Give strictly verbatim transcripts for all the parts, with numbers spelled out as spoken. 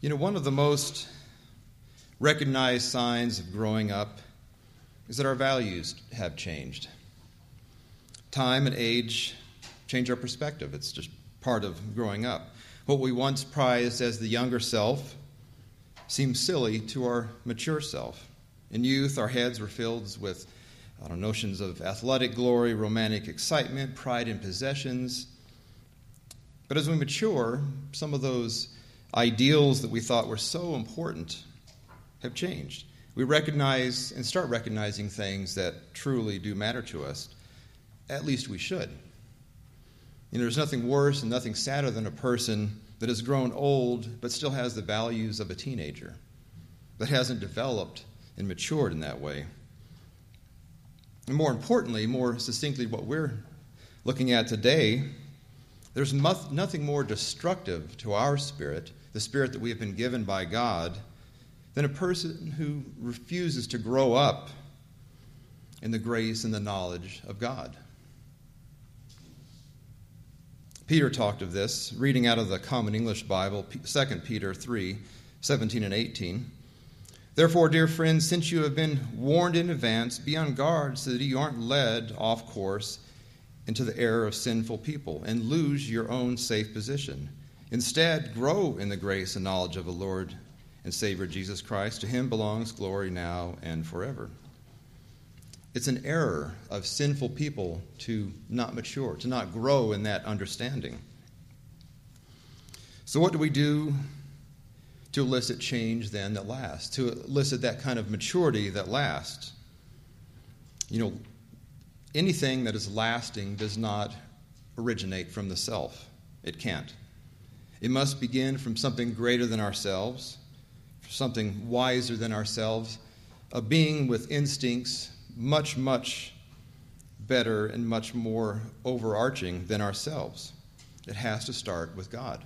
You know, one of the most recognized signs of growing up is that our values have changed. Time and age change our perspective. It's just part of growing up. What we once prized as the younger self seems silly to our mature self. In youth, our heads were filled with I don't know, notions of athletic glory, romantic excitement, pride in possessions. But as we mature, some of those ideals that we thought were so important have changed. We recognize and start recognizing things that truly do matter to us. At least we should. You know, there's nothing worse and nothing sadder than a person that has grown old but still has the values of a teenager, that hasn't developed and matured in that way. And more importantly, more succinctly, what we're looking at today, there's nothing more destructive to our spirit, the spirit that we have been given by God, than a person who refuses to grow up in the grace and the knowledge of God. Peter talked of this, reading out of the Common English Bible, Second Peter three, seventeen and eighteen. Therefore, dear friends, since you have been warned in advance, be on guard so that you aren't led off course into the error of sinful people and lose your own safe position. Instead, grow in the grace and knowledge of the Lord and Savior Jesus Christ. To him belongs glory now and forever. It's an error of sinful people to not mature, to not grow in that understanding. So what do we do to elicit change then that lasts, to elicit that kind of maturity that lasts? You know, anything that is lasting does not originate from the self. It can't. It must begin from something greater than ourselves, something wiser than ourselves, a being with instincts much, much better and much more overarching than ourselves. It has to start with God.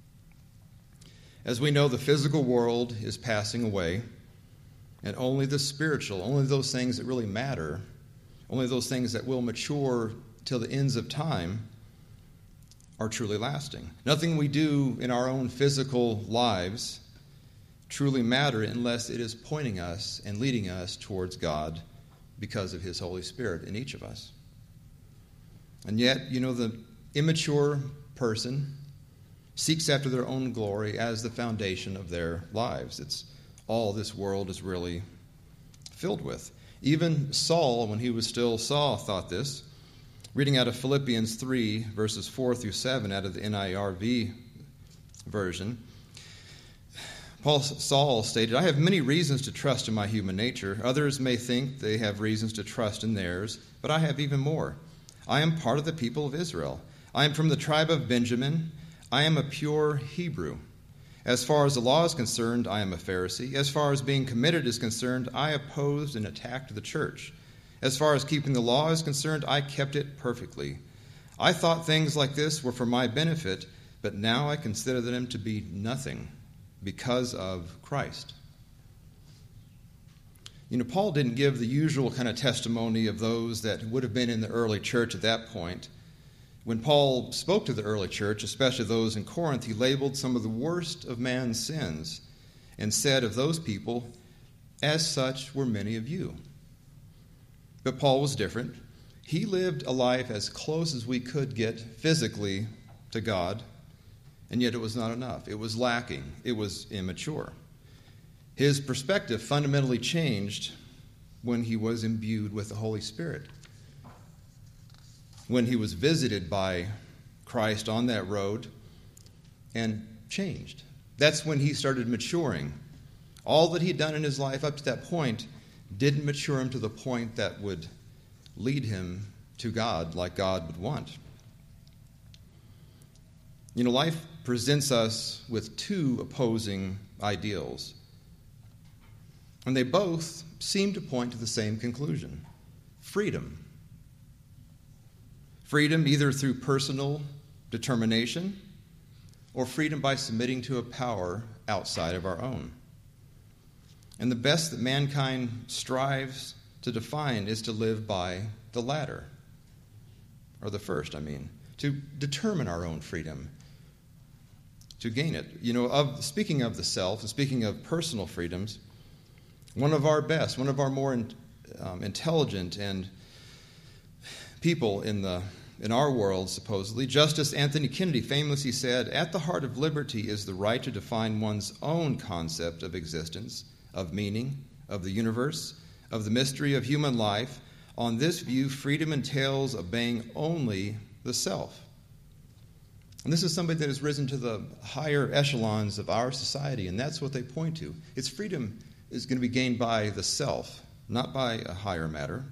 As we know, the physical world is passing away, and only the spiritual, only those things that really matter, only those things that will mature till the ends of time are truly lasting. Nothing we do in our own physical lives truly matter unless it is pointing us and leading us towards God because of his Holy Spirit in each of us. And yet, you know, the immature person seeks after their own glory as the foundation of their lives. It's all this world is really filled with. Even Saul, when he was still Saul, thought this. Reading out of Philippians three, verses four through seven, out of the N I R V version, Paul Saul stated, I have many reasons to trust in my human nature. Others may think they have reasons to trust in theirs, but I have even more. I am part of the people of Israel. I am from the tribe of Benjamin. I am a pure Hebrew. As far as the law is concerned, I am a Pharisee. As far as being committed is concerned, I opposed and attacked the church. As far as keeping the law is concerned, I kept it perfectly. I thought things like this were for my benefit, but now I consider them to be nothing because of Christ. You know, Paul didn't give the usual kind of testimony of those that would have been in the early church at that point. When Paul spoke to the early church, especially those in Corinth, he labeled some of the worst of man's sins and said of those people, as such were many of you. But Paul was different. He lived a life as close as we could get physically to God, and yet it was not enough. It was lacking. It was immature. His perspective fundamentally changed when he was imbued with the Holy Spirit. When he was visited by Christ on that road and changed. That's when he started maturing. All that he'd done in his life up to that point didn't mature him to the point that would lead him to God like God would want. You know, life presents us with two opposing ideals, and they both seem to point to the same conclusion: freedom. Freedom either through personal determination or freedom by submitting to a power outside of our own. And the best that mankind strives to define is to live by the latter, or the first, I mean, to determine our own freedom, to gain it. You know, of speaking of the self, and speaking of personal freedoms, one of our best, one of our more in, um, intelligent and people in the in our world, supposedly, Justice Anthony Kennedy famously said, "At the heart of liberty is the right to define one's own concept of existence, of meaning, of the universe, of the mystery of human life. On this view, freedom entails obeying only the self." And this is somebody that has risen to the higher echelons of our society, and that's what they point to. Its freedom is going to be gained by the self, not by a higher matter.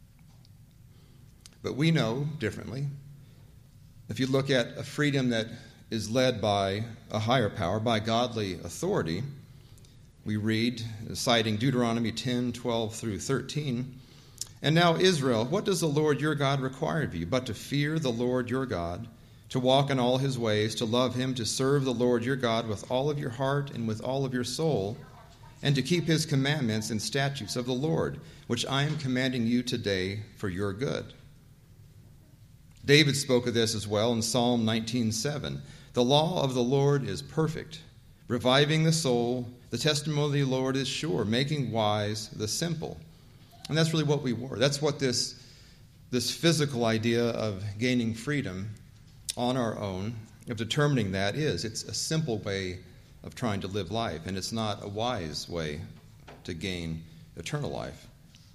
But we know differently. If you look at a freedom that is led by a higher power, by godly authority, we read, citing Deuteronomy ten, twelve through thirteen, "And now, Israel, what does the Lord your God require of you, but to fear the Lord your God, to walk in all his ways, to love him, to serve the Lord your God with all of your heart and with all of your soul, and to keep his commandments and statutes of the Lord, which I am commanding you today for your good." David spoke of this as well in Psalm nineteen seven. "The law of the Lord is perfect, reviving the soul. The testimony of the Lord is sure, making wise the simple." And that's really what we were. That's what this, this physical idea of gaining freedom on our own, of determining that is. It's a simple way of trying to live life, and it's not a wise way to gain eternal life.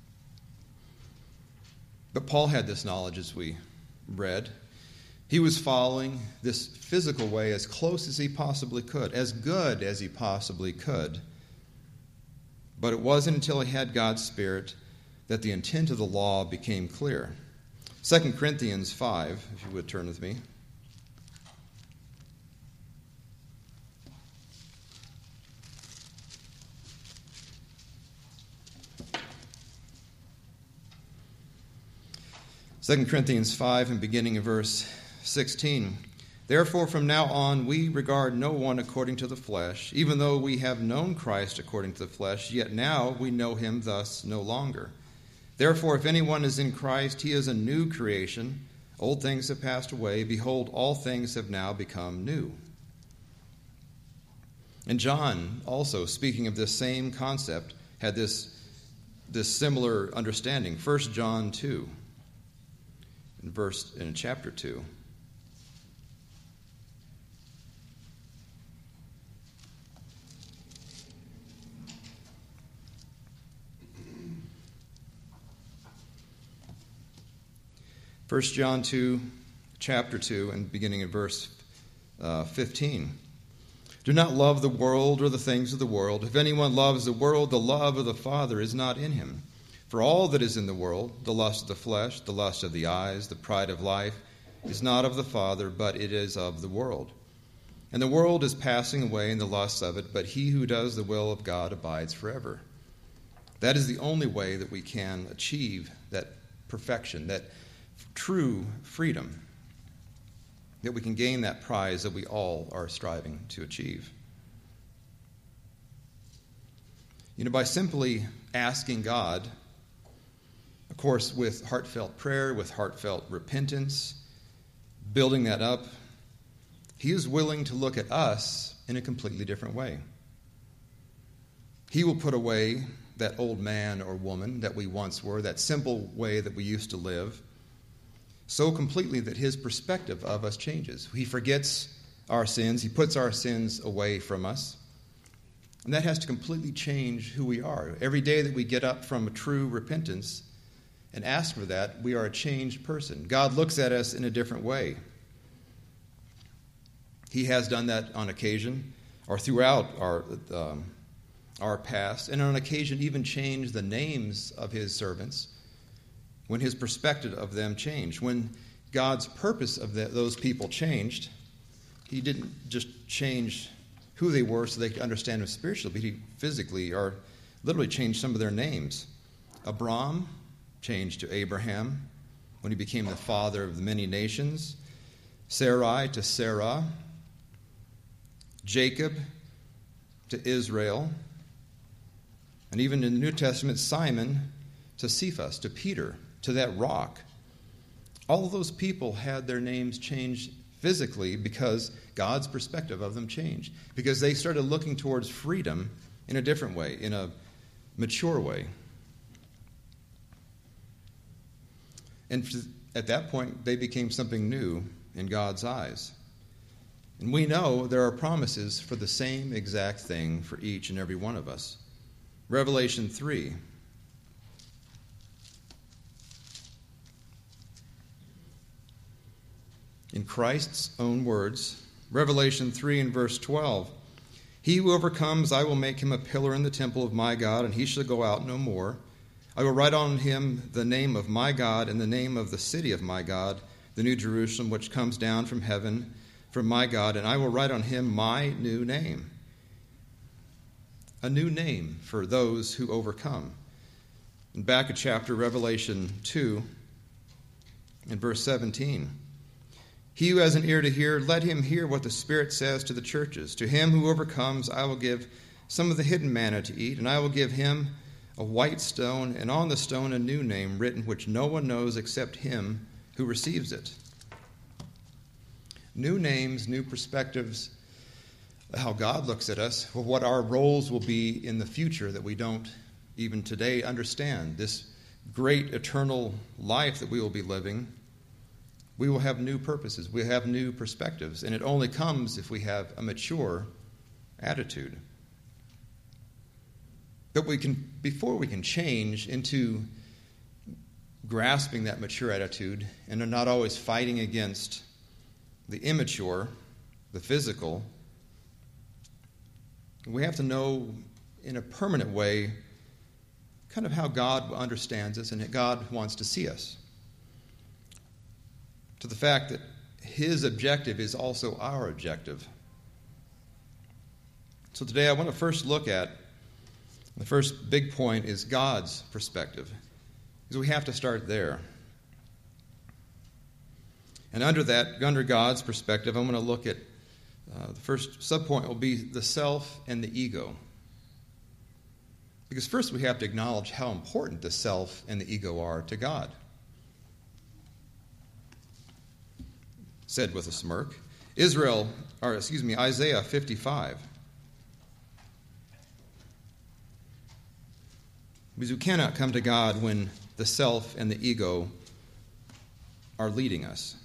But Paul had this knowledge, as we read. He was following this physical way as close as he possibly could, as good as he possibly could. But it wasn't until he had God's Spirit that the intent of the law became clear. Second Corinthians five, if you would turn with me. Second Corinthians five, and beginning in verse sixteen. "Therefore from now on we regard no one according to the flesh. Even though we have known Christ according to the flesh, yet now we know him thus no longer. Therefore if anyone is in Christ, he is a new creation. Old things have passed away. Behold, all things have now become new." And John, also speaking of this same concept, had this, this similar understanding. First John two. In verse in chapter two. First John two, chapter two, and beginning in verse uh, fifteen. "Do not love the world or the things of the world. If anyone loves the world, the love of the Father is not in him. For all that is in the world, the lust of the flesh, the lust of the eyes, the pride of life, is not of the Father, but it is of the world. And the world is passing away in the lusts of it, but he who does the will of God abides forever." That is the only way that we can achieve that perfection, that true freedom, that we can gain that prize that we all are striving to achieve. You know, by simply asking God, of course, with heartfelt prayer, with heartfelt repentance, building that up, he is willing to look at us in a completely different way. He will put away that old man or woman that we once were, that simple way that we used to live, so completely that his perspective of us changes. He forgets our sins. He puts our sins away from us. And that has to completely change who we are. Every day that we get up from a true repentance and ask for that, we are a changed person. God looks at us in a different way. He has done that on occasion, or throughout our um, our past, and on occasion even changed the names of his servants when his perspective of them changed. When God's purpose of the, those people changed, he didn't just change who they were so they could understand him spiritually, but he physically or literally changed some of their names. Abram changed to Abraham when he became the father of the many nations. Sarai to Sarah. Jacob to Israel. And even in the New Testament, Simon to Cephas, to Peter, to that rock. All of those people had their names changed physically because God's perspective of them changed. Because they started looking towards freedom in a different way, in a mature way. And at that point, they became something new in God's eyes. And we know there are promises for the same exact thing for each and every one of us. Revelation three. In Christ's own words, Revelation three and verse twelve, "He who overcomes, I will make him a pillar in the temple of my God, and he shall go out no more. I will write on him the name of my God and the name of the city of my God, the new Jerusalem, which comes down from heaven from my God, and I will write on him my new name." A new name for those who overcome. And back at chapter Revelation two, in verse seventeen, "He who has an ear to hear, let him hear what the Spirit says to the churches. To him who overcomes, I will give some of the hidden manna to eat, and I will give him a white stone, and on the stone a new name written, which no one knows except him who receives it." New names, new perspectives, how God looks at us, what our roles will be in the future that we don't even today understand. This great eternal life that we will be living, we will have new purposes, we have new perspectives, and it only comes if we have a mature attitude. But we can, before we can change into grasping that mature attitude and are not always fighting against the immature, the physical, we have to know in a permanent way kind of how God understands us and how God wants to see us. To the fact that his objective is also our objective. So today I want to first look at, the first big point is God's perspective. Because we have to start there. And under that, under God's perspective, I'm going to look at, uh, the first subpoint will be the self and the ego. Because first we have to acknowledge how important the self and the ego are to God. Said with a smirk. Israel, or excuse me, Isaiah fifty-five. Because we cannot come to God when the self and the ego are leading us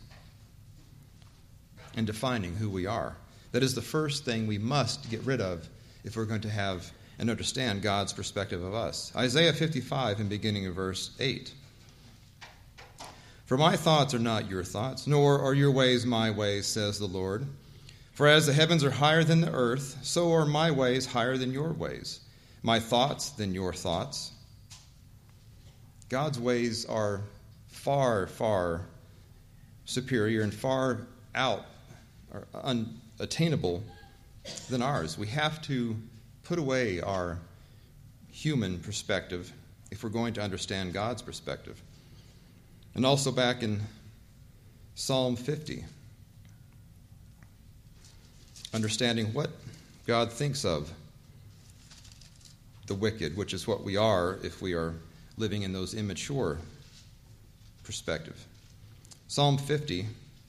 and defining who we are. That is the first thing we must get rid of if we're going to have and understand God's perspective of us. Isaiah fifty-five, in beginning of verse eight. "For my thoughts are not your thoughts, nor are your ways my ways, says the Lord. For as the heavens are higher than the earth, so are my ways higher than your ways, my thoughts than your thoughts." God's ways are far, far superior and far out, or unattainable than ours. We have to put away our human perspective if we're going to understand God's perspective. And also back in Psalm fifty, understanding what God thinks of the wicked, which is what we are if we are living in those immature perspective. Psalm fifty,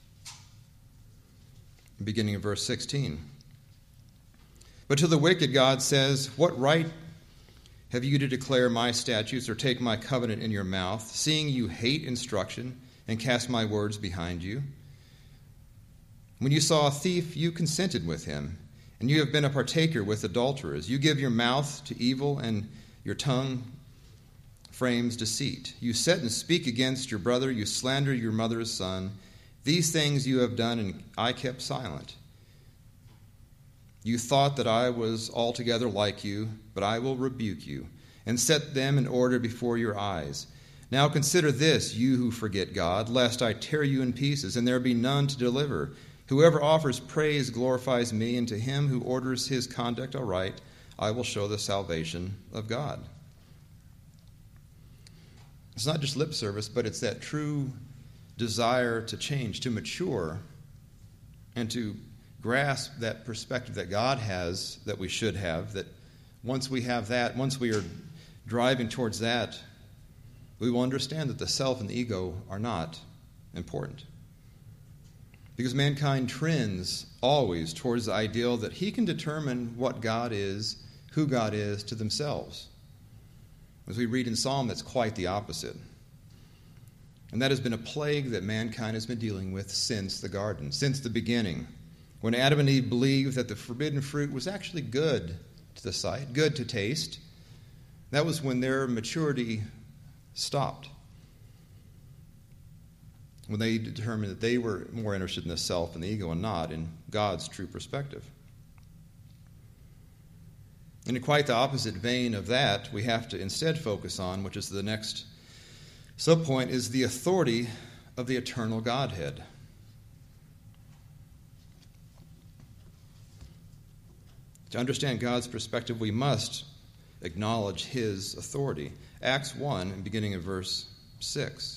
beginning of verse sixteen. "But to the wicked God says, what right have you to declare my statutes or take my covenant in your mouth, seeing you hate instruction and cast my words behind you? When you saw a thief, you consented with him, and you have been a partaker with adulterers. You give your mouth to evil, and your tongue frames deceit. You sit and speak against your brother. You slander your mother's son. These things you have done, and I kept silent. You thought that I was altogether like you, but I will rebuke you and set them in order before your eyes. Now consider this, you who forget God, lest I tear you in pieces, and there be none to deliver. Whoever offers praise glorifies me, and to him who orders his conduct aright, I will show the salvation of God." It's not just lip service, but it's that true desire to change, to mature, and to grasp that perspective that God has, that we should have, that once we have that, once we are driving towards that, we will understand that the self and the ego are not important. Because mankind trends always towards the ideal that he can determine what God is, who God is to themselves. As we read in Psalm, that's quite the opposite. And that has been a plague that mankind has been dealing with since the garden, since the beginning, when Adam and Eve believed that the forbidden fruit was actually good to the sight, good to taste. That was when their maturity stopped, when they determined that they were more interested in the self and the ego and not in God's true perspective. And in quite the opposite vein of that, we have to instead focus on, which is the next subpoint, is the authority of the eternal Godhead. To understand God's perspective, we must acknowledge his authority. Acts one, beginning of verse six.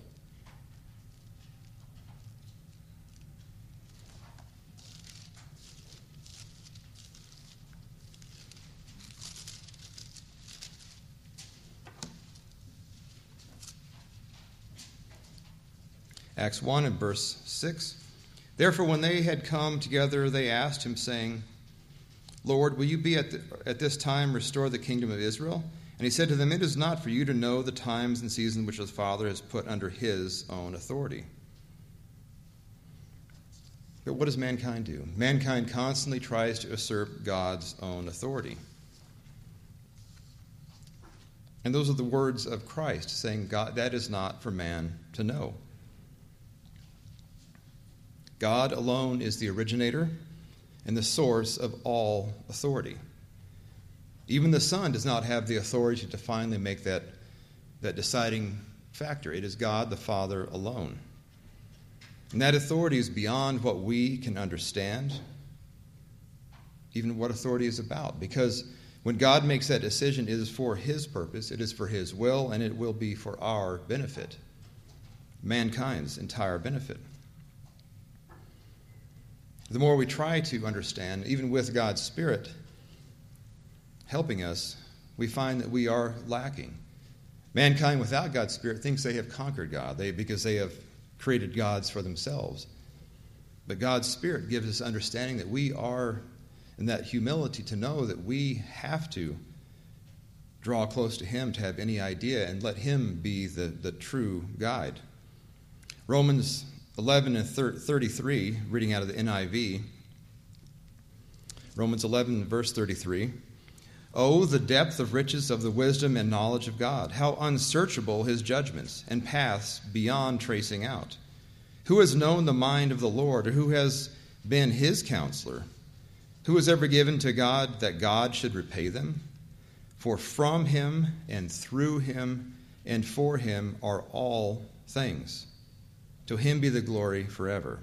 Acts one and verse six. Therefore, when they had come together, they asked him, saying, Lord, will you be at, the, at this time restore the kingdom of Israel? And he said to them, it is not for you to know the times and seasons which the Father has put under his own authority. But what does mankind do? Mankind constantly tries to usurp God's own authority. And those are the words of Christ, saying, God, that is not for man to know. God alone is the originator and the source of all authority. Even the Son does not have the authority to finally make that, that deciding factor. It is God the Father alone. And that authority is beyond what we can understand, even what authority is about. Because when God makes that decision, it is for his purpose, it is for his will, and it will be for our benefit, mankind's entire benefit. The more we try to understand, even with God's Spirit helping us, we find that we are lacking. Mankind without God's Spirit thinks they have conquered God they, because they have created gods for themselves. But God's Spirit gives us understanding that we are, and that humility to know that we have to draw close to him to have any idea and let him be the, the true guide. Romans eleven and thirty-three, reading out of the N I V. Romans eleven, verse thirty-three. Oh, the depth of riches of the wisdom and knowledge of God! How unsearchable his judgments and paths beyond tracing out! Who has known the mind of the Lord, or who has been his counselor? Who has ever given to God that God should repay them? For from him and through him and for him are all things. To him be the glory forever.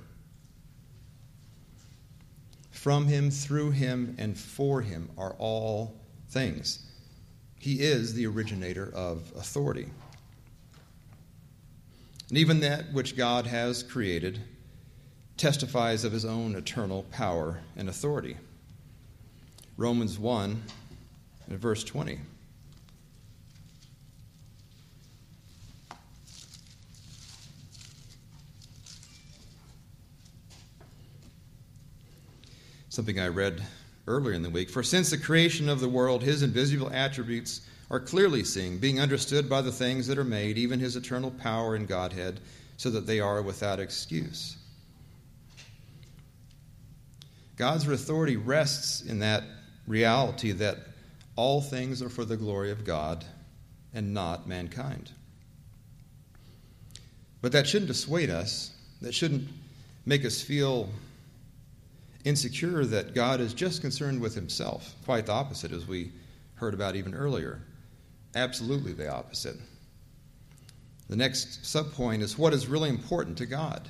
From him, through him, and for him are all things. He is the originator of authority. And even that which God has created testifies of his own eternal power and authority. Romans one and verse twenty. Something I read earlier in the week. For since the creation of the world, his invisible attributes are clearly seen, being understood by the things that are made, even his eternal power and Godhead, so that they are without excuse. God's authority rests in that reality that all things are for the glory of God and not mankind. But that shouldn't dissuade us. That shouldn't make us feel insecure that God is just concerned with himself. Quite the opposite, as we heard about even earlier. Absolutely the opposite. The next subpoint is what is really important to God.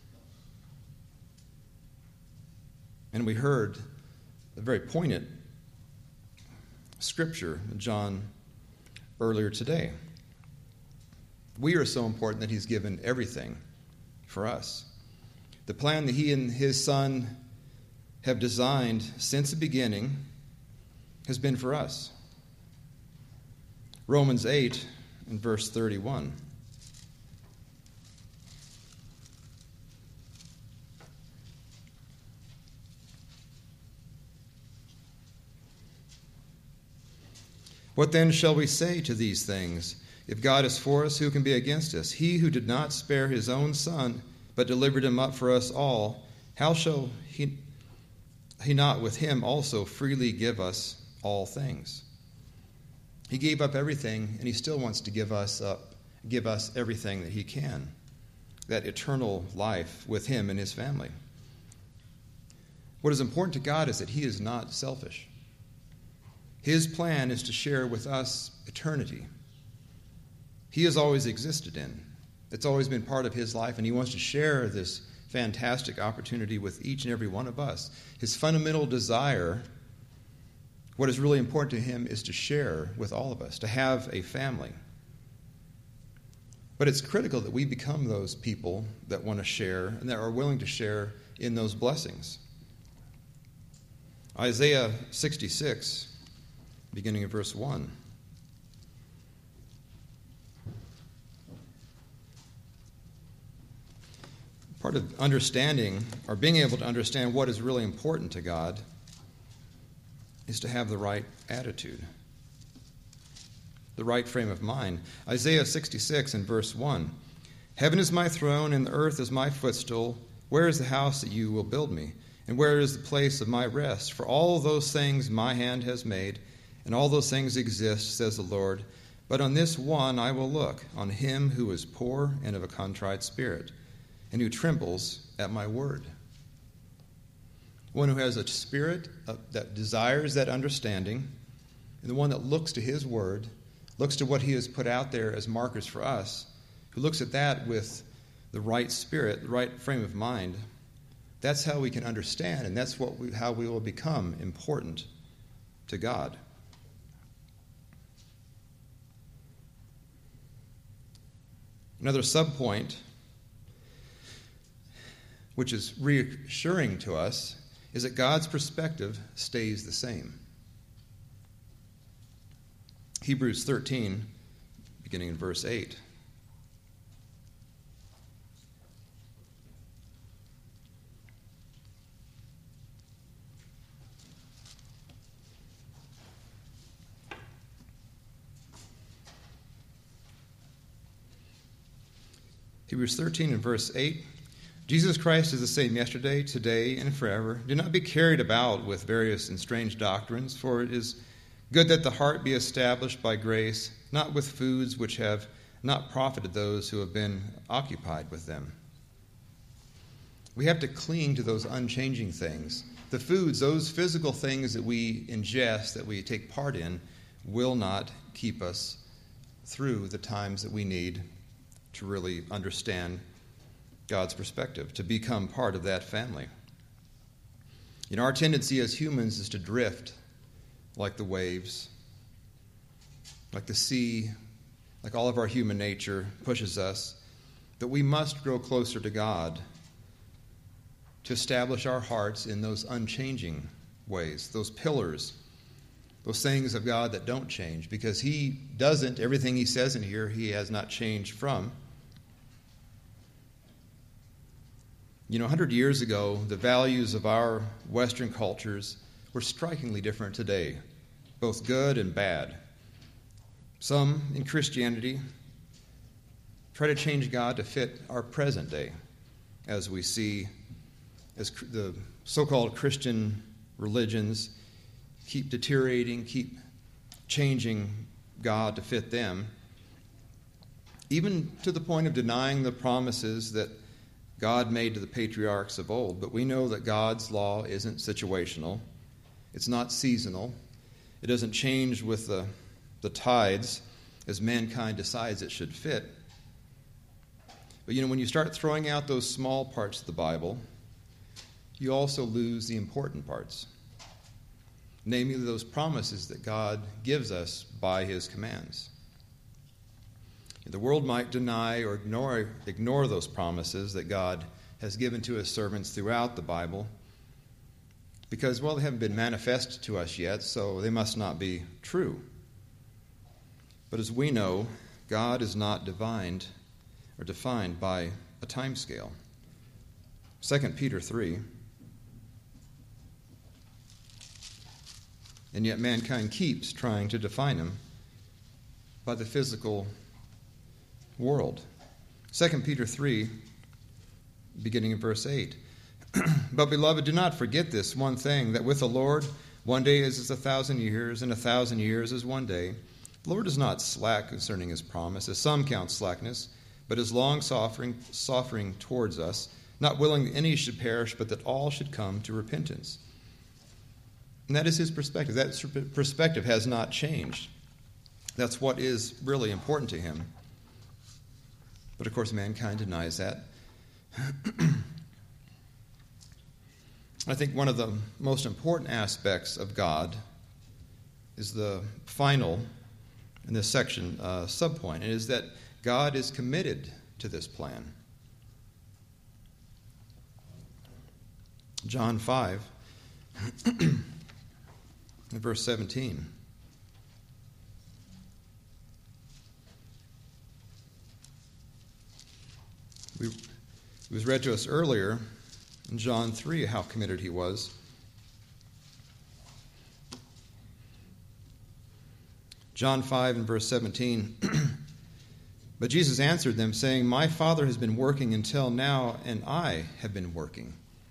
And we heard a very poignant scripture in John earlier today. We are so important that he's given everything for us. The plan that he and his Son have designed since the beginning has been for us. Romans eight and verse thirty-one. What then shall we say to these things? If God is for us, who can be against us? He who did not spare his own Son, but delivered him up for us all, how shall he, he not with him also freely give us all things? He gave up everything, and he still wants to give us up, give us everything that he can, that eternal life with him and his family. What is important to God is that he is not selfish. His plan is to share with us eternity. He has always existed in. It's always been part of his life, and he wants to share this fantastic opportunity with each and every one of us. His fundamental desire, what is really important to him, is to share with all of us, to have a family. But it's critical that we become those people that want to share and that are willing to share in those blessings. Isaiah sixty-six, beginning of verse one. Part of understanding, or being able to understand what is really important to God, is to have the right attitude, the right frame of mind. Isaiah sixty-six and verse one. Heaven is my throne, and the earth is my footstool. Where is the house that you will build me? And where is the place of my rest? For all those things my hand has made, and all those things exist, says the Lord. But on this one I will look, on him who is poor and of a contrite spirit, and who trembles at my word. One who has a spirit that desires that understanding, and the one that looks to his word, looks to what he has put out there as markers for us, who looks at that with the right spirit, the right frame of mind. That's how we can understand, and that's what we, how we will become important to God. Another subpoint, which is reassuring to us, is that God's perspective stays the same. Hebrews thirteen, beginning in verse eight. Hebrews thirteen and verse eight. Jesus Christ is the same yesterday, today, and forever. Do not be carried about with various and strange doctrines, for it is good that the heart be established by grace, not with foods which have not profited those who have been occupied with them. We have to cling to those unchanging things. The foods, those physical things that we ingest, that we take part in, will not keep us through the times that we need to really understand God's perspective, to become part of that family. You know, our tendency as humans is to drift like the waves, like the sea, like all of our human nature pushes us, that we must grow closer to God to establish our hearts in those unchanging ways, those pillars, those things of God that don't change, because he doesn't, everything he says in here, he has not changed from. You know, one hundred years ago, the values of our Western cultures were strikingly different today, both good and bad. Some in Christianity try to change God to fit our present day, as we see as the so-called Christian religions keep deteriorating, keep changing God to fit them, even to the point of denying the promises that God made to the patriarchs of old. But we know that God's law isn't situational. It's not seasonal. It doesn't change with the, the tides as mankind decides it should fit. But you know, when you start throwing out those small parts of the Bible, you also lose the important parts, namely those promises that God gives us by his commands. The world might deny or ignore, ignore those promises that God has given to his servants throughout the Bible because, well, they haven't been manifested to us yet, so they must not be true. But as we know, God is not divined or defined by a time scale. Second Peter three. And yet mankind keeps trying to define him by the physical world. Second Peter three, beginning in verse eight. But, beloved, do not forget this one thing, that with the Lord one day is as a thousand years, and a thousand years is one day. The Lord is not slack concerning his promise, as some count slackness, but is long-suffering suffering towards us, not willing that any should perish, but that all should come to repentance. And that is his perspective. That perspective has not changed. That's what is really important to him. But, of course, mankind denies that. I think one of the most important aspects of God is the final, in this section, uh, subpoint. It is that God is committed to this plan. John five, in verse seventeen. We, it was read to us earlier in John three how committed he was. John five and verse seventeen. But Jesus answered them, saying, My Father has been working until now, and I have been working.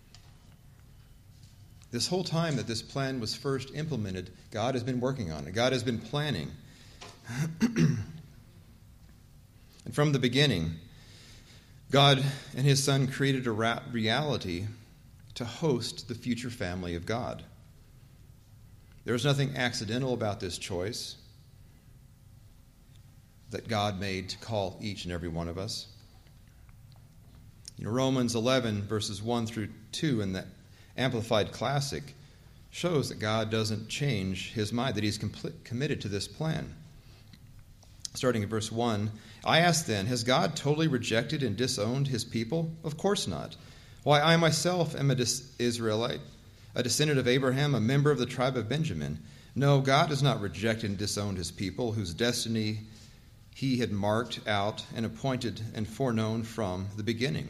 This whole time that this plan was first implemented, God has been working on it. God has been planning. And from the beginning, God and his Son created a ra- reality to host the future family of God. There was nothing accidental about this choice that God made to call each and every one of us. You know, Romans eleven, verses one through two in the Amplified Classic shows that God doesn't change his mind, that he's compl- committed to this plan. Starting at verse one, I ask then, has God totally rejected and disowned his people? Of course not. Why, I myself am an Israelite, a descendant of Abraham, a member of the tribe of Benjamin. No, God has not rejected and disowned his people, whose destiny he had marked out and appointed and foreknown from the beginning.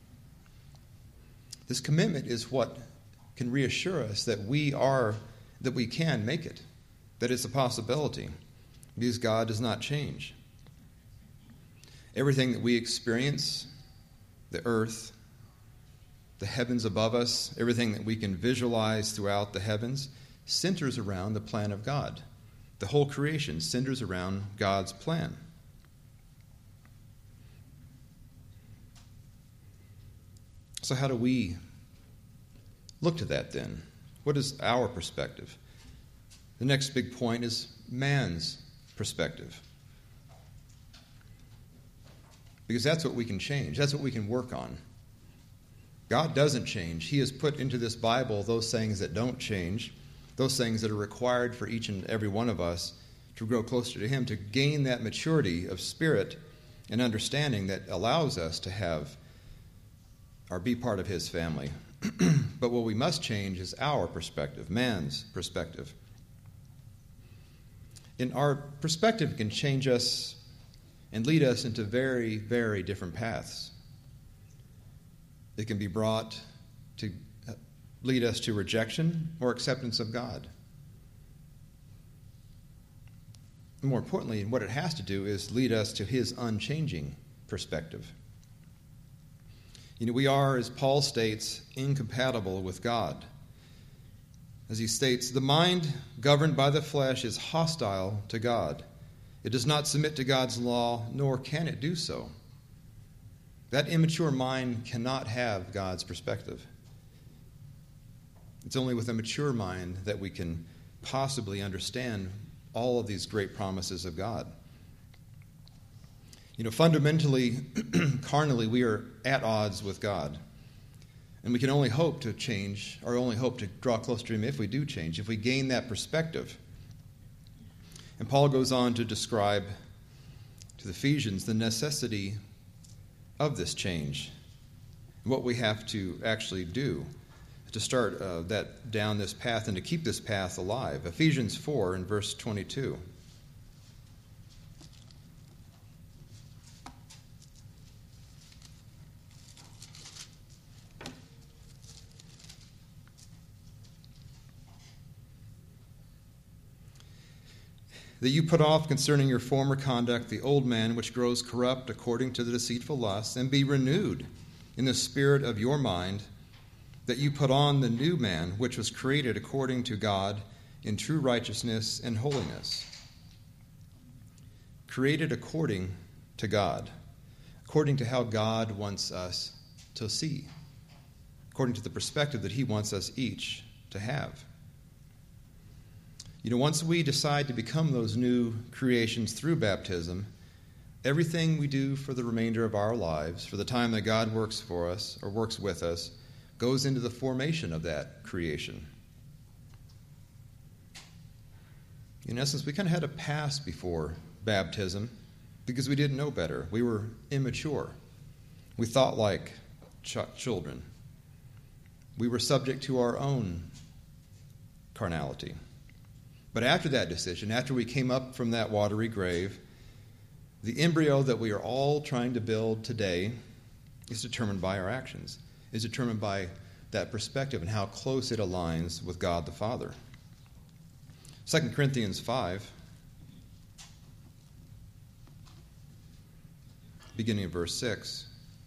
This commitment is what can reassure us that we are, that we can make it, that it's a possibility, because God does not change. Everything that we experience, the earth, the heavens above us, everything that we can visualize throughout the heavens, centers around the plan of God. The whole creation centers around God's plan. So how do we look to that then? What is our perspective? The next big point is man's perspective. Because that's what we can change. That's what we can work on. God doesn't change. He has put into this Bible those things that don't change, those things that are required for each and every one of us to grow closer to him, to gain that maturity of spirit and understanding that allows us to have or be part of his family. But what we must change is our perspective, man's perspective. And our perspective can change us and lead us into very, very different paths. It can be brought to lead us to rejection or acceptance of God. And more importantly, what it has to do is lead us to his unchanging perspective. You know, we are, as Paul states, incompatible with God. As he states, the mind governed by the flesh is hostile to God. It does not submit to God's law, nor can it do so. That immature mind cannot have God's perspective. It's only with a mature mind that we can possibly understand all of these great promises of God. You know, fundamentally, carnally, we are at odds with God. And we can only hope to change, or only hope to draw closer to him if we do change, if we gain that perspective. And Paul goes on to describe to the Ephesians the necessity of this change, and what we have to actually do to start uh, that down this path and to keep this path alive. Ephesians four in verse twenty-two. that you put off concerning your former conduct the old man which grows corrupt according to the deceitful lusts, and be renewed in the spirit of your mind, that you put on the new man which was created according to God in true righteousness and holiness. Created according to God, according to how God wants us to see, according to the perspective that he wants us each to have. You know, once we decide to become those new creations through baptism, everything we do for the remainder of our lives, for the time that God works for us or works with us, goes into the formation of that creation. In essence, we kind of had a past before baptism because we didn't know better. We were immature. We thought like ch- children. We were subject to our own carnality. But after that decision, after we came up from that watery grave, the embryo that we are all trying to build today is determined by our actions, is determined by that perspective and how close it aligns with God the Father. Second Corinthians five, beginning of verse six.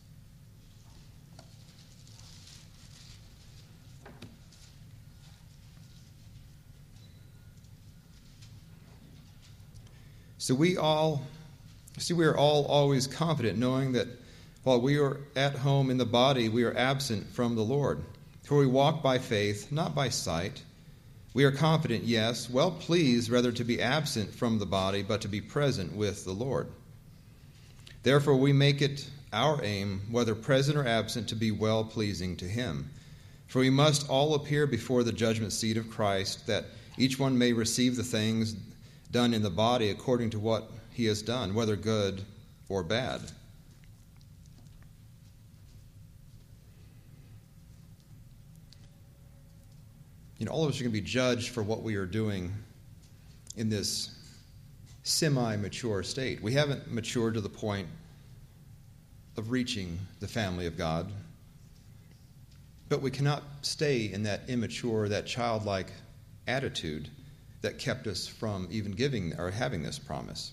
So we all, see, we are all always confident, knowing that while we are at home in the body, we are absent from the Lord. For we walk by faith, not by sight. We are confident, yes, well pleased rather to be absent from the body, but to be present with the Lord. Therefore we make it our aim, whether present or absent, to be well pleasing to him. For we must all appear before the judgment seat of Christ, that each one may receive the things done in the body according to what he has done, whether good or bad. You know, all of us are going to be judged for what we are doing in this semi-mature state. We haven't matured to the point of reaching the family of God, but we cannot stay in that immature, that childlike attitude that kept us from even giving or having this promise.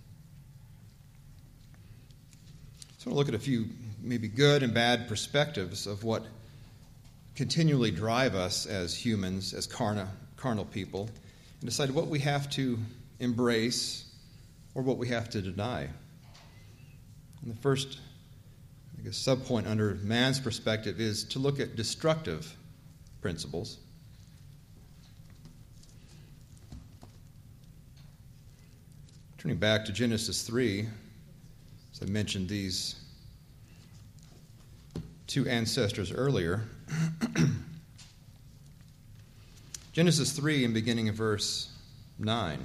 So I want to look at a few maybe good and bad perspectives of what continually drive us as humans, as carnal, carnal people, and decide what we have to embrace or what we have to deny. And the first, I guess, subpoint under man's perspective is to look at destructive principles. Turning back to Genesis three, as I mentioned these two ancestors earlier. Genesis three, and beginning of verse nine.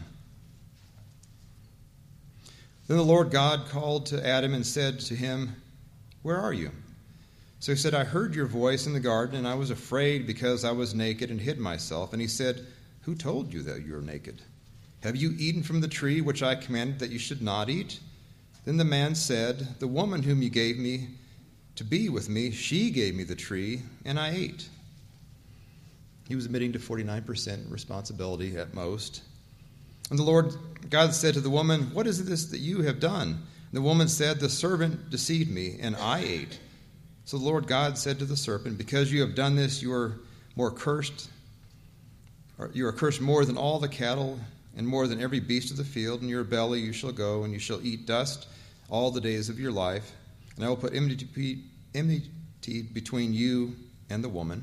Then the Lord God called to Adam and said to him, "Where are you?" So he said, "I heard your voice in the garden, and I was afraid because I was naked and hid myself." And he said, "Who told you that you were naked? Have you eaten from the tree which I commanded that you should not eat?" Then the man said, "The woman whom you gave me to be with me, she gave me the tree, and I ate." He was admitting to forty-nine percent responsibility at most. And the Lord God said to the woman, "What is this that you have done?" And the woman said, "The servant deceived me, and I ate." So the Lord God said to the serpent, "Because you have done this, you are more cursed. Or you are cursed more than all the cattle, and more than every beast of the field. In your belly you shall go, and you shall eat dust all the days of your life. And I will put enmity, enmity between you and the woman,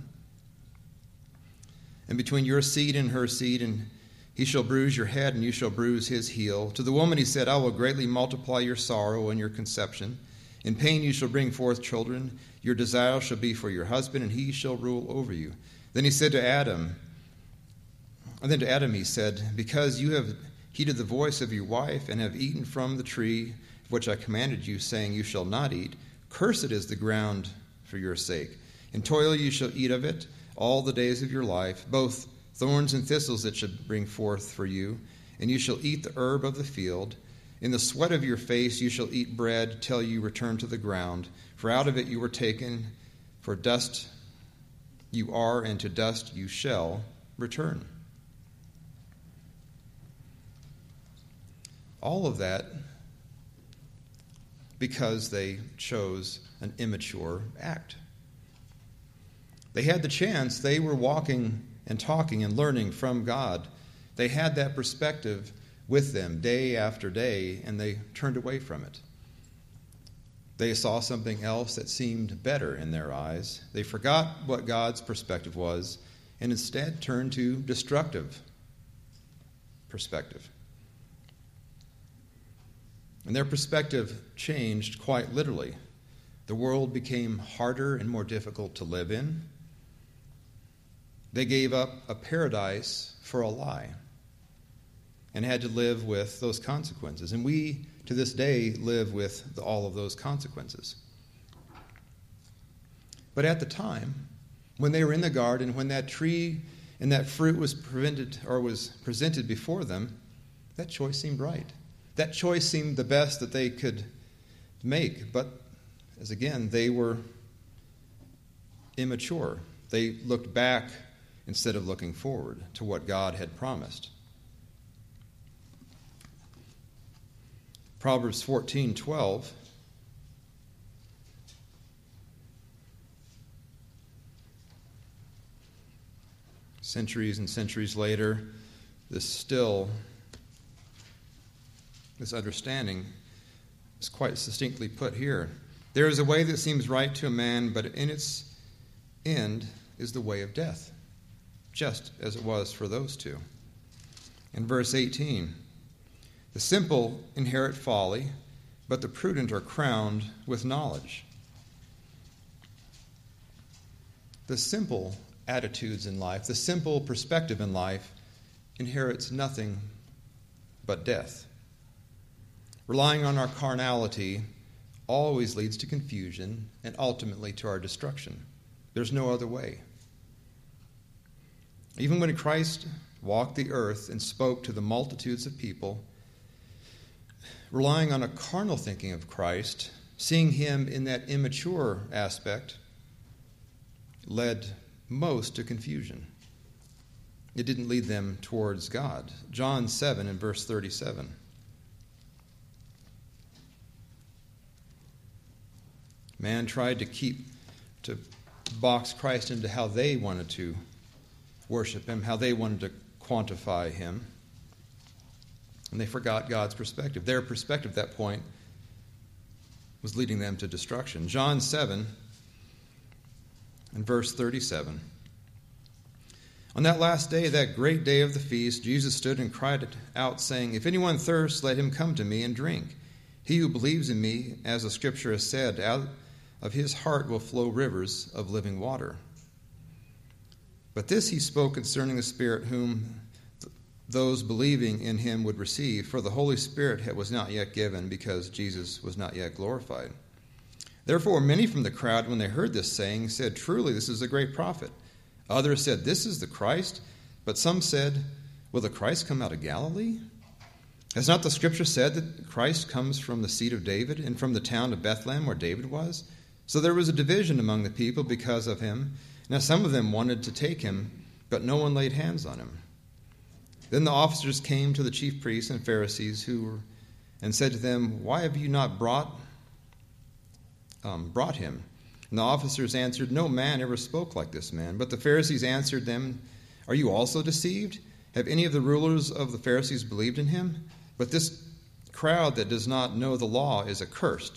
and between your seed and her seed, and he shall bruise your head, and you shall bruise his heel." To the woman he said, "I will greatly multiply your sorrow and your conception. In pain you shall bring forth children. Your desire shall be for your husband, and he shall rule over you." Then he said to Adam, and then to Adam he said, "Because you have heeded the voice of your wife, and have eaten from the tree of which I commanded you, saying, you shall not eat, cursed is the ground for your sake. In toil you shall eat of it all the days of your life, both thorns and thistles it shall bring forth for you, and you shall eat the herb of the field. In the sweat of your face you shall eat bread till you return to the ground, for out of it you were taken, for dust you are, and to dust you shall return." All of that because they chose an immature act. They had the chance. They were walking and talking and learning from God. They had that perspective with them day after day, and they turned away from it. They saw something else that seemed better in their eyes. They forgot what God's perspective was and instead turned to destructive perspective. And their perspective changed quite literally. The world became harder and more difficult to live in. They gave up a paradise for a lie and had to live with those consequences. And we, to this day, live with the, all of those consequences. But at the time, when they were in the garden, when that tree and that fruit was prevented or was presented before them, that choice seemed right. That choice seemed the best that they could make. But, as again, they were immature. They looked back instead of looking forward to what God had promised. Proverbs fourteen twelve. Centuries and centuries later, this still, this understanding is quite succinctly put here. There is a way that seems right to a man, but in its end is the way of death, just as it was for those two. In verse eighteen, the simple inherit folly, but the prudent are crowned with knowledge. The simple attitudes in life, the simple perspective in life, inherits nothing but death. Relying on our carnality always leads to confusion and ultimately to our destruction. There's no other way. Even when Christ walked the earth and spoke to the multitudes of people, relying on a carnal thinking of Christ, seeing him in that immature aspect, led most to confusion. It didn't lead them towards God. John seven and verse thirty-seven. Man tried to keep, to box Christ into how they wanted to worship him, how they wanted to quantify him. And they forgot God's perspective. Their perspective at that point was leading them to destruction. John seven and verse thirty-seven. On that last day, that great day of the feast, Jesus stood and cried out, saying, "If anyone thirsts, let him come to me and drink. He who believes in me, as the scripture has said, out of his heart will flow rivers of living water." But this he spoke concerning the Spirit, whom th- those believing in him would receive, for the Holy Spirit was not yet given, because Jesus was not yet glorified. Therefore many from the crowd, when they heard this saying, said, "Truly this is a great prophet." Others said, "This is the Christ." But some said, "Will the Christ come out of Galilee? Has not the scripture said that Christ comes from the seed of David and from the town of Bethlehem where David was?" So there was a division among the people because of him. Now some of them wanted to take him, but no one laid hands on him. Then the officers came to the chief priests and Pharisees who were, and said to them, "Why have you not brought, um, brought him?" And the officers answered, "No man ever spoke like this man." But the Pharisees answered them, "Are you also deceived? Have any of the rulers of the Pharisees believed in him? But this crowd that does not know the law is accursed."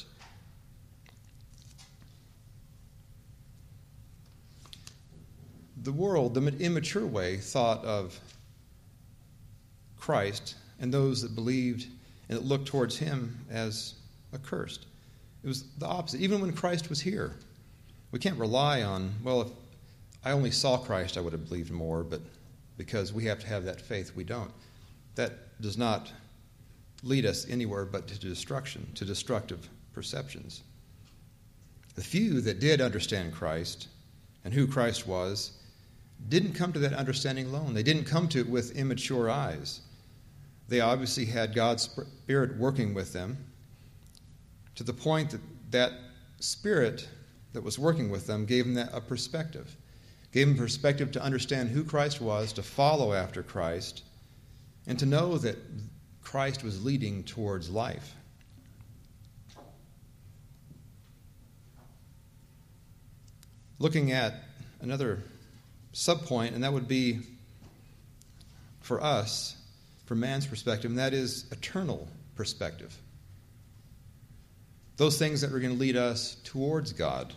The world, the immature way, thought of Christ and those that believed and that looked towards him as accursed. It was the opposite. Even when Christ was here, we can't rely on, well, if I only saw Christ, I would have believed more, but because we have to have that faith, we don't. That does not lead us anywhere but to destruction, to destructive perceptions. The few that did understand Christ and who Christ was didn't come to that understanding alone. They didn't come to it with immature eyes. They obviously had God's Spirit working with them to the point that that Spirit that was working with them gave them that, a perspective. Gave them perspective to understand who Christ was, to follow after Christ, and to know that Christ was leading towards life. Looking at another subpoint, and that would be for us, from man's perspective, and that is eternal perspective. Those things that are going to lead us towards God.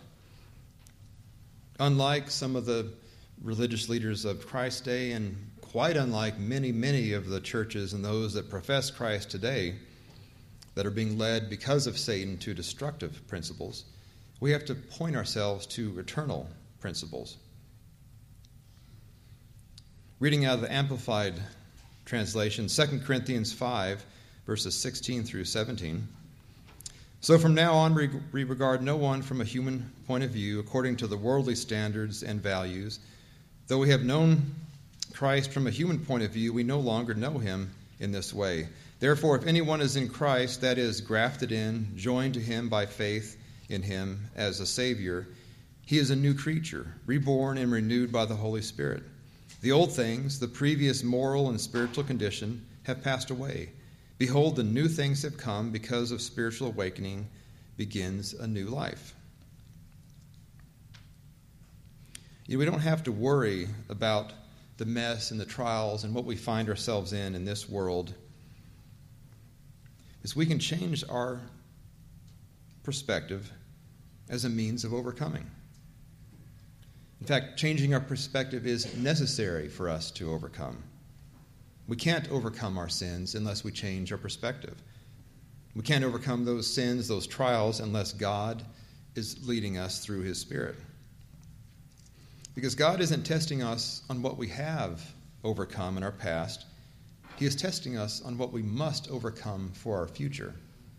Unlike some of the religious leaders of Christ's day, and quite unlike many, many of the churches and those that profess Christ today that are being led because of Satan to destructive principles, we have to point ourselves to eternal principles. Reading out of the Amplified Translation, Second Corinthians five, verses sixteen through seventeen. So from now on, we regard no one from a human point of view according to the worldly standards and values. Though we have known Christ from a human point of view, we no longer know him in this way. Therefore, if anyone is in Christ, that is, grafted in, joined to him by faith in him as a Savior, he is a new creature, reborn and renewed by the Holy Spirit. The old things, the previous moral and spiritual condition, have passed away. Behold, the new things have come. Because of spiritual awakening begins a new life. You know, we don't have to worry about the mess and the trials and what we find ourselves in in this world, because we can change our perspective as a means of overcoming. In fact, changing our perspective is necessary for us to overcome. We can't overcome our sins unless we change our perspective. We can't overcome those sins, those trials, unless God is leading us through his Spirit. Because God isn't testing us on what we have overcome in our past. He is testing us on what we must overcome for our future.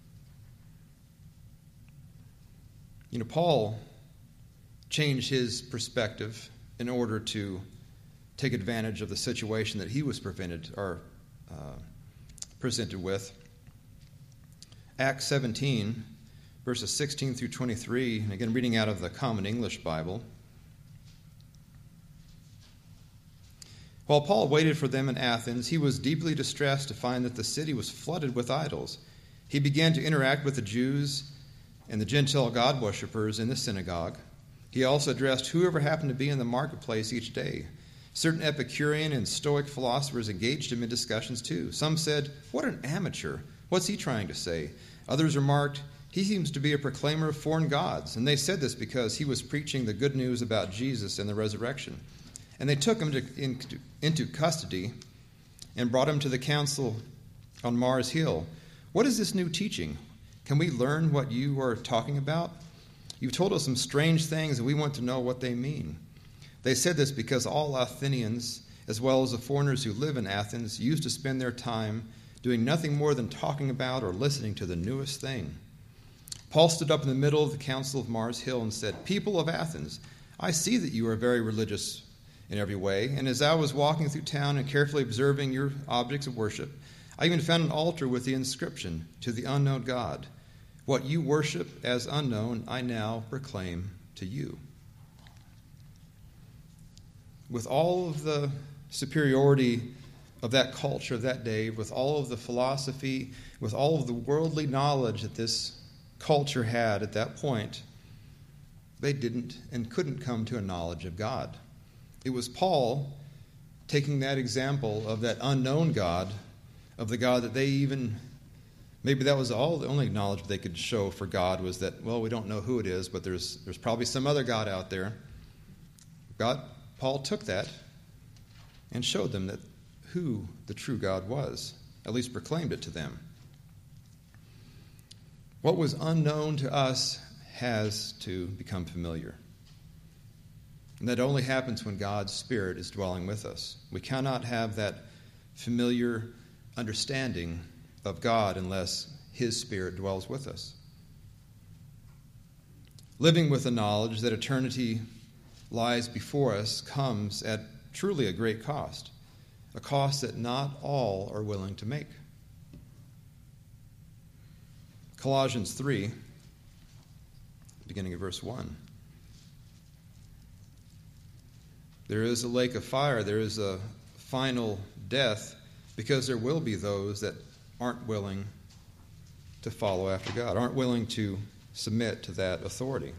You know, Paul changed his perspective in order to take advantage of the situation that he was prevented or uh, presented with. Acts seventeen, verses sixteen through twenty-three, and again reading out of the Common English Bible. While Paul waited for them in Athens, he was deeply distressed to find that the city was flooded with idols. He began to interact with the Jews and the Gentile God worshippers in the synagogue. He also addressed whoever happened to be in the marketplace each day. Certain Epicurean and Stoic philosophers engaged him in discussions too. Some said, "What an amateur! What's he trying to say?" Others remarked, "He seems to be a proclaimer of foreign gods." And they said this because he was preaching the good news about Jesus and the resurrection. And they took him to, in, into custody and brought him to the council on Mars Hill. "What is this new teaching? Can we learn what you are talking about? You've told us some strange things, and we want to know what they mean." They said this because all Athenians, as well as the foreigners who live in Athens, used to spend their time doing nothing more than talking about or listening to the newest thing. Paul stood up in the middle of the council of Mars Hill and said, "People of Athens, I see that you are very religious in every way, and as I was walking through town and carefully observing your objects of worship, I even found an altar with the inscription, 'To the unknown God.' What you worship as unknown, I now proclaim to you." With all of the superiority of that culture of that day, with all of the philosophy, with all of the worldly knowledge that this culture had at that point, they didn't and couldn't come to a knowledge of God. It was Paul taking that example of that unknown God, of the God that they even, maybe that was all the only knowledge they could show for God was that, well, we don't know who it is, but there's there's probably some other God out there. God, Paul took that and showed them that who the true God was, at least proclaimed it to them. What was unknown to us has to become familiar. And that only happens when God's Spirit is dwelling with us. We cannot have that familiar understanding of God unless His Spirit dwells with us. Living with the knowledge that eternity lies before us comes at truly a great cost, a cost that not all are willing to make. Colossians three, beginning of verse one. There is a lake of fire, there is a final death, because there will be those that aren't willing to follow after God, aren't willing to submit to that authority.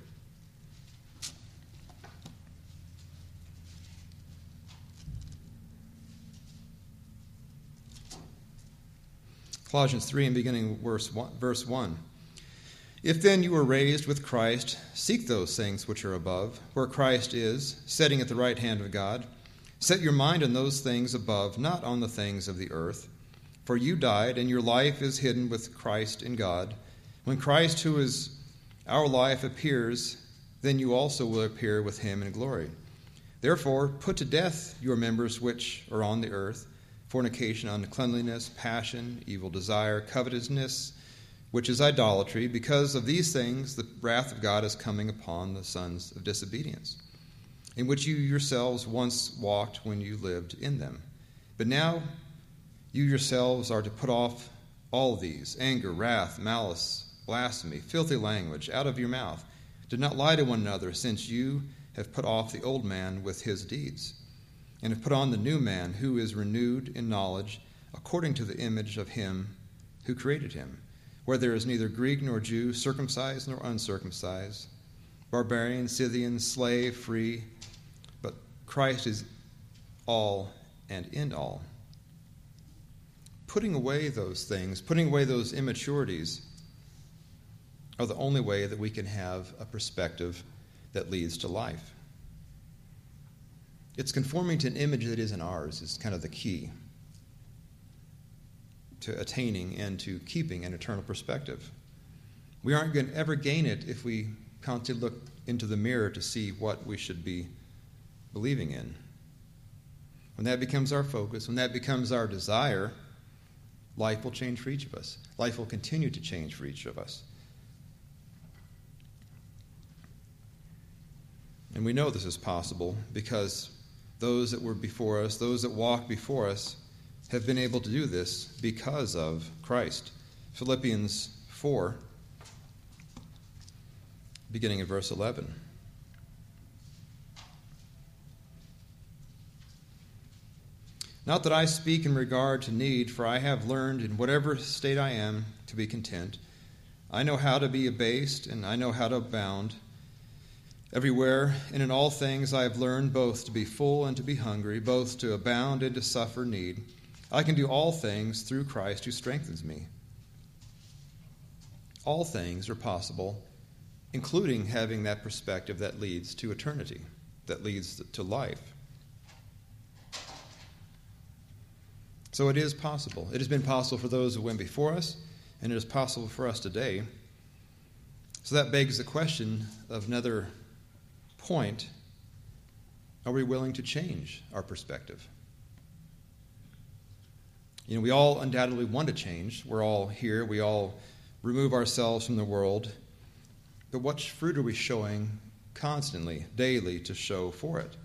Colossians three, and beginning verse one, verse one. If then you were raised with Christ, seek those things which are above, where Christ is, sitting at the right hand of God. Set your mind on those things above, not on the things of the earth. For you died, and your life is hidden with Christ in God. When Christ, who is our life, appears, then you also will appear with him in glory. Therefore, put to death your members which are on the earth, fornication, uncleanliness, passion, evil desire, covetousness, which is idolatry. Because of these things, the wrath of God is coming upon the sons of disobedience, in which you yourselves once walked when you lived in them. But now you yourselves are to put off all these: anger, wrath, malice, blasphemy, filthy language out of your mouth. Do not lie to one another, since you have put off the old man with his deeds, and have put on the new man, who is renewed in knowledge according to the image of him who created him, where there is neither Greek nor Jew, circumcised nor uncircumcised, barbarian, Scythian, slave, free, but Christ is all and in all. Putting away those things, putting away those immaturities, are the only way that we can have a perspective that leads to life. It's conforming to an image that isn't ours is kind of the key to attaining and to keeping an eternal perspective. We aren't going to ever gain it if we constantly look into the mirror to see what we should be believing in. When that becomes our focus, when that becomes our desire, life will change for each of us. Life will continue to change for each of us. And we know this is possible because those that were before us, those that walked before us, have been able to do this because of Christ. Philippians four, beginning in verse eleven. Not that I speak in regard to need, for I have learned in whatever state I am to be content. I know how to be abased, and I know how to abound. Everywhere and in all things I have learned both to be full and to be hungry, both to abound and to suffer need. I can do all things through Christ who strengthens me. All things are possible, including having that perspective that leads to eternity, that leads to life. So it is possible. It has been possible for those who went before us, and it is possible for us today. So that begs the question of another point: are we willing to change our perspective? You know, we all undoubtedly want to change. We're all here. We all remove ourselves from the world. But what fruit are we showing constantly, daily, to show for it?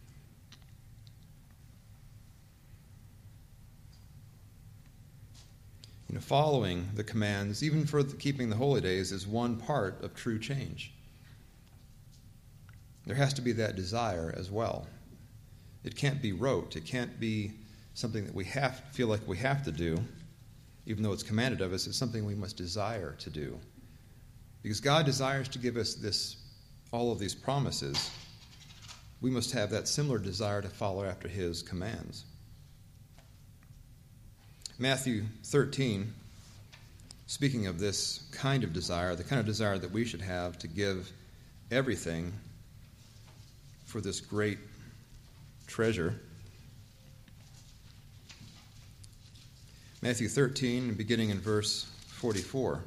You know, following the commands, even for the keeping the holy days, is one part of true change. There has to be that desire as well. It can't be rote. It can't be something that we have feel like we have to do, even though it's commanded of us. It's something we must desire to do, because God desires to give us this, all of these promises. We must have that similar desire to follow after His commands. Matthew thirteen, speaking of this kind of desire, the kind of desire that we should have to give everything for this great treasure. Matthew thirteen, beginning in verse forty-four.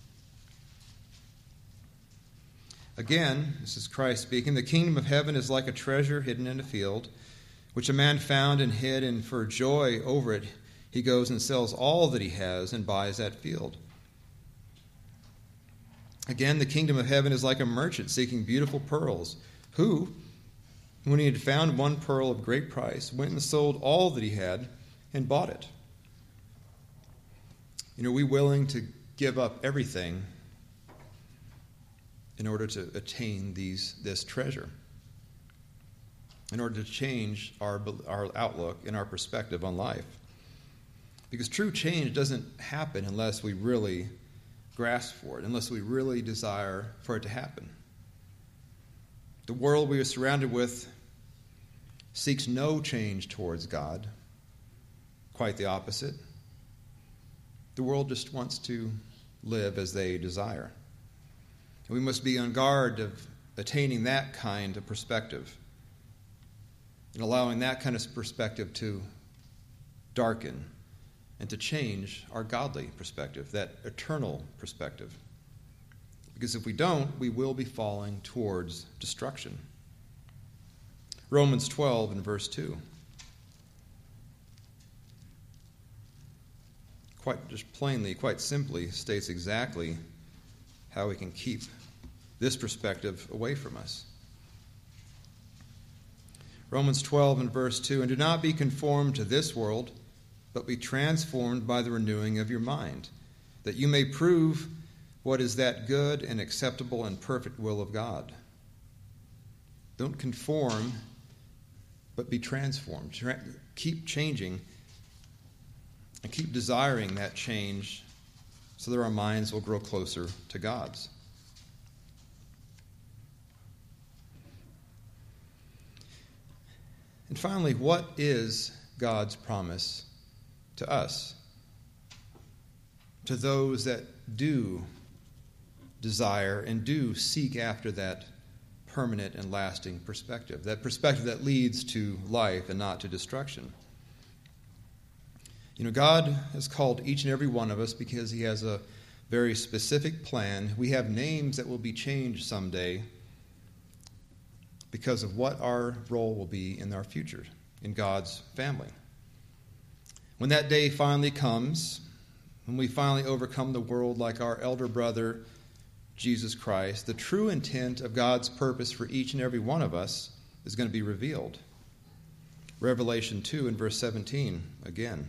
Again, this is Christ speaking, the kingdom of heaven is like a treasure hidden in a field, which a man found and hid, and for joy over it he goes and sells all that he has and buys that field. Again, the kingdom of heaven is like a merchant seeking beautiful pearls, who, when he had found one pearl of great price, went and sold all that he had and bought it. You know, are we willing to give up everything in order to attain these this treasure? In order to change our, our outlook and our perspective on life? Because true change doesn't happen unless we really grasp for it, unless we really desire for it to happen. The world we are surrounded with seeks no change towards God. Quite the opposite. The world just wants to live as they desire. And we must be on guard of attaining that kind of perspective and allowing that kind of perspective to darken and to change our godly perspective, that eternal perspective. Because if we don't, we will be falling towards destruction. Romans twelve and verse two. Quite just plainly, quite simply, states exactly how we can keep this perspective away from us. Romans twelve and verse two, and do not be conformed to this world, but be transformed by the renewing of your mind, that you may prove what is that good and acceptable and perfect will of God. Don't conform, but be transformed. Tra- keep changing and keep desiring that change so that our minds will grow closer to God's. And finally, what is God's promise to us, to those that do desire and do seek after that permanent and lasting perspective, that perspective that leads to life and not to destruction? You know, God has called each and every one of us because he has a very specific plan. We have names that will be changed someday because of what our role will be in our future, in God's family. When that day finally comes, when we finally overcome the world like our elder brother, Jesus Christ, the true intent of God's purpose for each and every one of us is going to be revealed. Revelation two and verse seventeen again.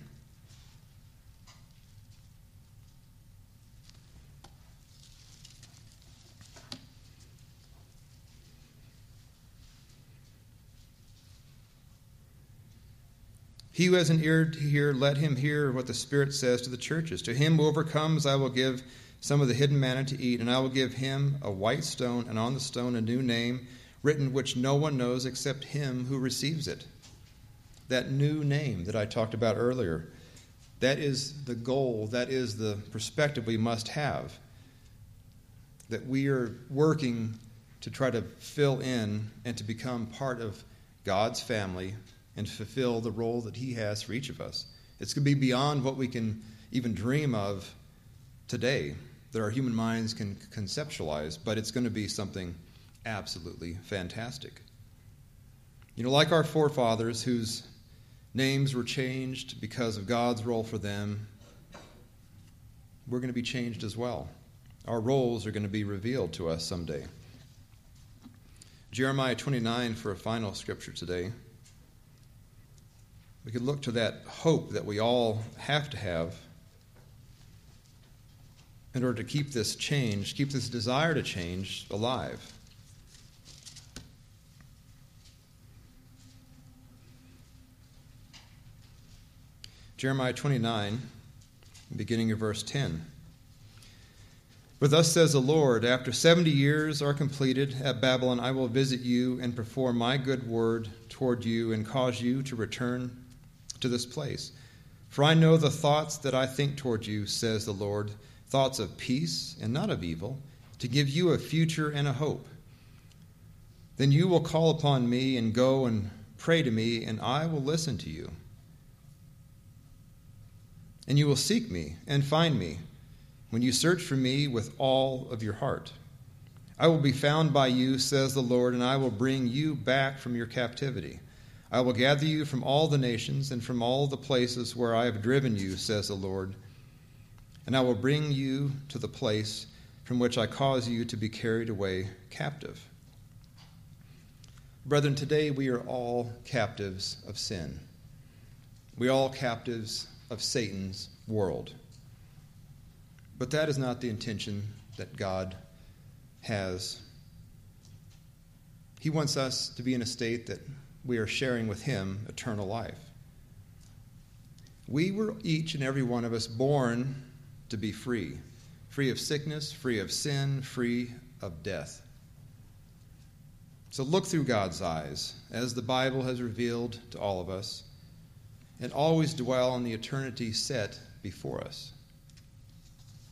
He who has an ear to hear, let him hear what the Spirit says to the churches. To him who overcomes, I will give some of the hidden manna to eat, and I will give him a white stone, and on the stone a new name, written which no one knows except him who receives it. That new name that I talked about earlier, that is the goal, that is the perspective we must have. That we are working to try to fill in and to become part of God's family and fulfill the role that he has for each of us. It's going to be beyond what we can even dream of today, that our human minds can conceptualize, but it's going to be something absolutely fantastic. You know, like our forefathers whose names were changed because of God's role for them, we're going to be changed as well. Our roles are going to be revealed to us someday. Jeremiah twenty-nine for a final scripture today. We could look to that hope that we all have to have in order to keep this change, keep this desire to change alive. Jeremiah twenty-nine, beginning of verse ten. For thus says the Lord, after seventy years are completed at Babylon, I will visit you and perform my good word toward you and cause you to return to this place. For I know the thoughts that I think toward you, says the Lord, thoughts of peace and not of evil, to give you a future and a hope. Then you will call upon me and go and pray to me, and I will listen to you. And you will seek me and find me when you search for me with all of your heart. I will be found by you, says the Lord, and I will bring you back from your captivity. I will gather you from all the nations and from all the places where I have driven you, says the Lord, and I will bring you to the place from which I cause you to be carried away captive. Brethren, today we are all captives of sin. We are all captives of Satan's world. But that is not the intention that God has. He wants us to be in a state that we are sharing with him eternal life. We were each and every one of us born to be free, free of sickness, free of sin, free of death. So look through God's eyes, as the Bible has revealed to all of us, and always dwell on the eternity set before us.